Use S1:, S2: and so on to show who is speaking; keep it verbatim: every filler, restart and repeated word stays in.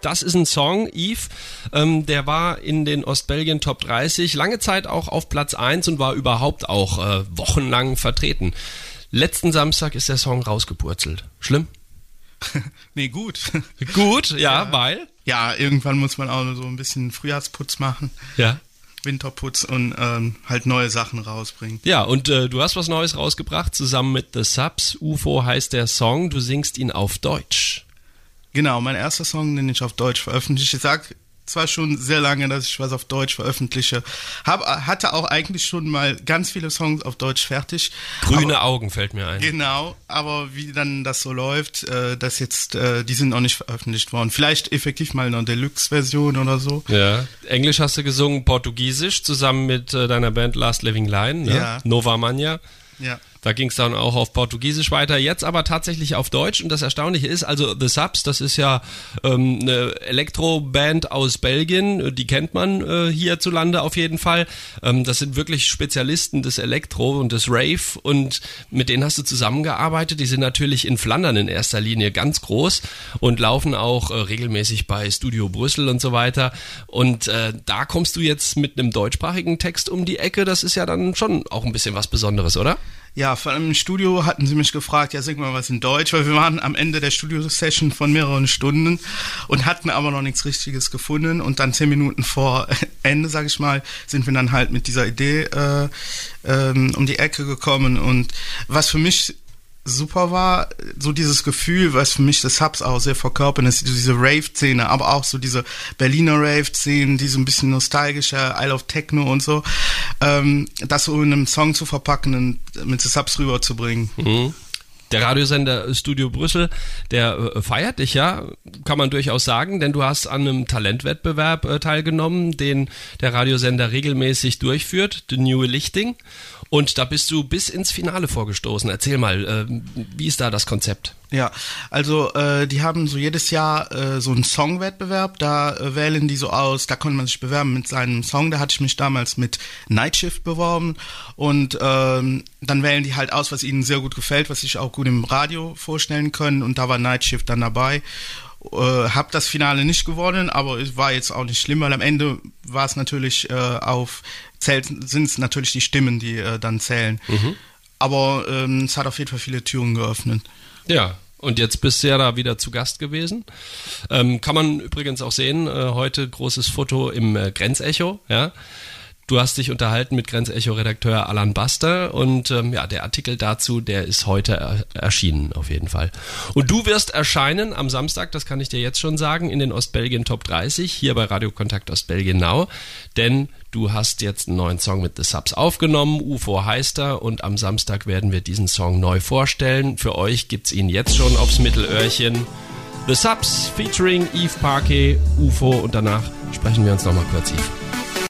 S1: Das ist ein Song, Eve, ähm, der war in den Ostbelgien Top dreißig, lange Zeit auch auf Platz eins und war überhaupt auch äh, wochenlang vertreten. Letzten Samstag ist der Song rausgepurzelt. Schlimm?
S2: Nee, gut.
S1: Gut, ja,
S2: ja,
S1: weil?
S2: Ja, irgendwann muss man auch so ein bisschen Frühjahrsputz machen.
S1: Ja.
S2: Winterputz und ähm, halt neue Sachen rausbringen.
S1: Ja, und äh, du hast was Neues rausgebracht, zusammen mit The Subs. U F O heißt der Song, du singst ihn auf Deutsch.
S2: Genau, mein erster Song, den ich auf Deutsch veröffentliche. Ich sag zwar schon sehr lange, dass ich was auf Deutsch veröffentliche. Hab, hatte auch eigentlich schon mal ganz viele Songs auf Deutsch fertig.
S1: Grüne
S2: aber,
S1: Augen fällt mir ein.
S2: Genau, aber wie dann das so läuft, äh, das jetzt, äh, die sind noch nicht veröffentlicht worden. Vielleicht effektiv mal eine Deluxe-Version oder so.
S1: Ja, Englisch hast du gesungen, Portugiesisch, zusammen mit äh, deiner Band Last Living Line, ne?
S2: Ja.
S1: Nova Mania.
S2: Ja.
S1: Da ging es dann auch auf Portugiesisch weiter, jetzt aber tatsächlich auf Deutsch. Und das Erstaunliche ist, also The Subs, das ist ja ähm, eine Elektroband aus Belgien, die kennt man äh, hierzulande auf jeden Fall. Ähm, das sind wirklich Spezialisten des Elektro und des Rave und mit denen hast du zusammengearbeitet. Die sind natürlich in Flandern in erster Linie ganz groß und laufen auch äh, regelmäßig bei Studio Brüssel und so weiter. Und äh, da kommst du jetzt mit einem deutschsprachigen Text um die Ecke. Das ist ja dann schon auch ein bisschen was Besonderes, oder?
S2: Ja, vor allem im Studio hatten sie mich gefragt, ja, sing mal was in Deutsch, weil wir waren am Ende der Studio-Session von mehreren Stunden und hatten aber noch nichts Richtiges gefunden und dann zehn Minuten vor Ende, sag ich mal, sind wir dann halt mit dieser Idee äh, ähm, um die Ecke gekommen und was für mich super war, so dieses Gefühl, was für mich das Subs auch sehr verkörpern, ist diese Rave-Szene, aber auch so diese Berliner Rave-Szene, die so ein bisschen nostalgischer, Isle of Techno und so, ähm, das so in einem Song zu verpacken und mit den Subs rüberzubringen.
S1: Mhm. Der Radiosender Studio Brüssel, der äh, feiert dich ja, kann man durchaus sagen, denn du hast an einem Talentwettbewerb äh, teilgenommen, den der Radiosender regelmäßig durchführt, The New Lichting. Und da bist du bis ins Finale vorgestoßen. Erzähl mal, äh, wie ist da das Konzept?
S2: Ja, also äh, die haben so jedes Jahr äh, so einen Songwettbewerb, da äh, wählen die so aus, da konnte man sich bewerben mit seinem Song, da hatte ich mich damals mit Night Shift beworben und ähm, dann wählen die halt aus, was ihnen sehr gut gefällt, was sich auch gut im Radio vorstellen können und da war Night Shift dann dabei. Äh, hab das Finale nicht gewonnen, aber es war jetzt auch nicht schlimm, weil am Ende war es natürlich äh, auf, zählt, sind es natürlich die Stimmen, die äh, dann zählen. Mhm. Aber ähm, es hat auf jeden Fall viele Türen geöffnet.
S1: Ja. Und jetzt bist du ja da wieder zu Gast gewesen. Ähm, kann man übrigens auch sehen, äh, heute großes Foto im äh, Grenzecho, ja. Du hast dich unterhalten mit Grenzecho-Redakteur Alan Buster und ähm, ja, der Artikel dazu, der ist heute er- erschienen auf jeden Fall. Und du wirst erscheinen am Samstag, das kann ich dir jetzt schon sagen, in den Ostbelgien Top dreißig, hier bei Radio Kontakt Ostbelgien Now, denn du hast jetzt einen neuen Song mit The Subs aufgenommen, U F O heißt er und am Samstag werden wir diesen Song neu vorstellen. Für euch gibt's ihn jetzt schon aufs Mittelöhrchen. The Subs featuring Eve Parquet, U F O und danach sprechen wir uns nochmal kurz, Eve.